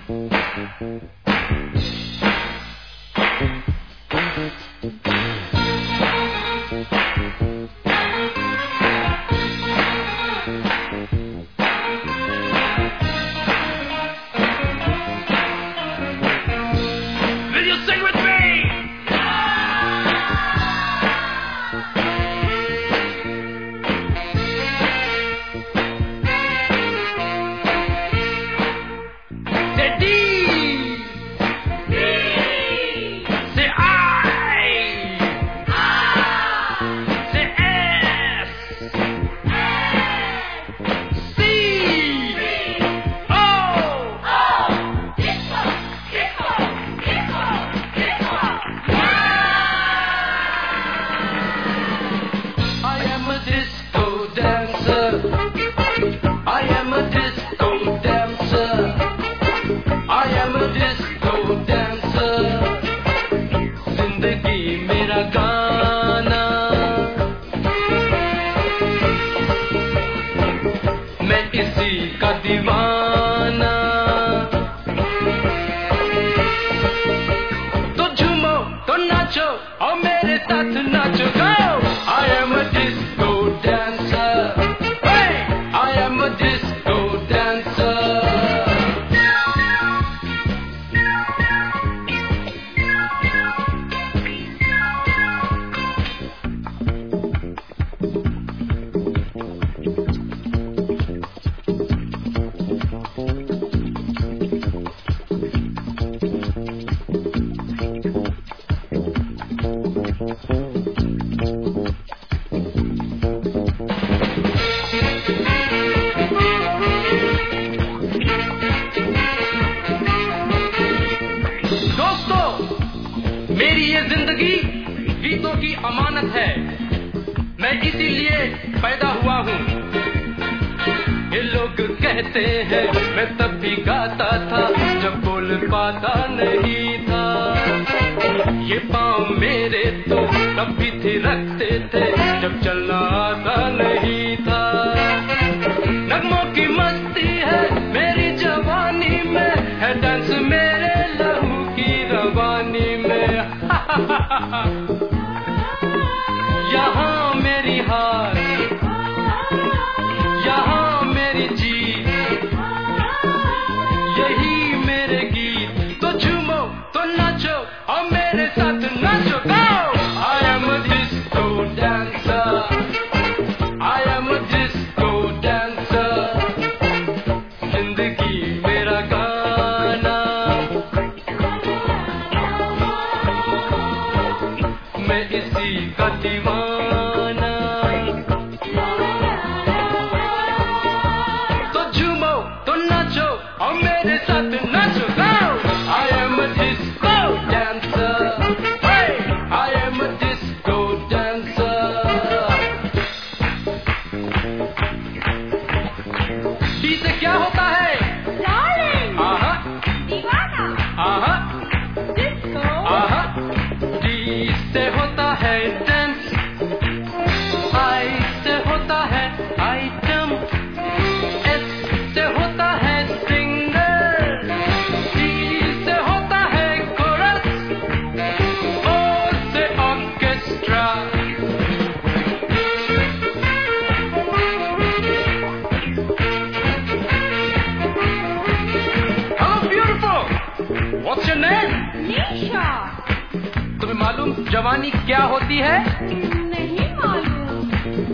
जवानी क्या होती है? नहीं मालूम।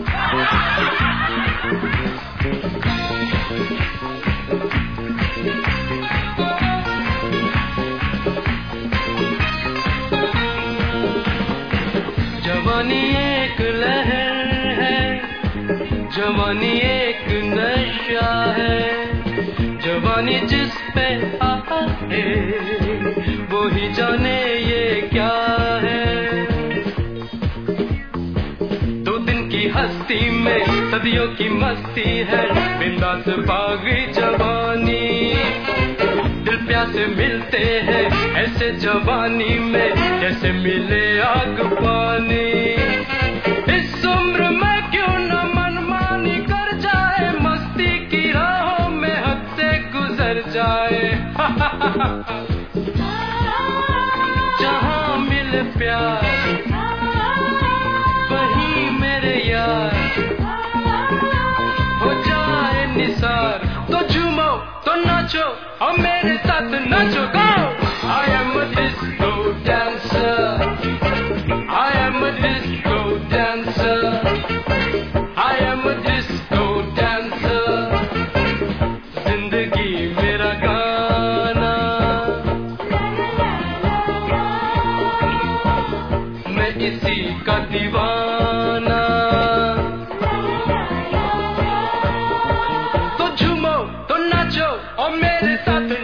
जवानी एक लहर है, जवानी एक नशा है, जवानी जिस पे आए वो ही जाने ये क्या है। हस्ती में सदियों की मस्ती है, बिंदास बागी जवानी, दिल प्यासे मिलते हैं ऐसे जवानी में जैसे मिले आग पानी। इस उम्र में क्यों न मनमानी कर जाए, मस्ती की राहों में हद से गुजर जाए। जहाँ मिले प्यार वहीं मेरे यार हो जाए निसार, तो झूमो तो नाचो और मेरे साथ नाचो। गो! I am a disco dancer, I am a disco dancer, I am a disco dancer, जिंदगी मेरा गाना, मैं इसी का दीवाना, तो झूमो तो नाचो और मेरे साथ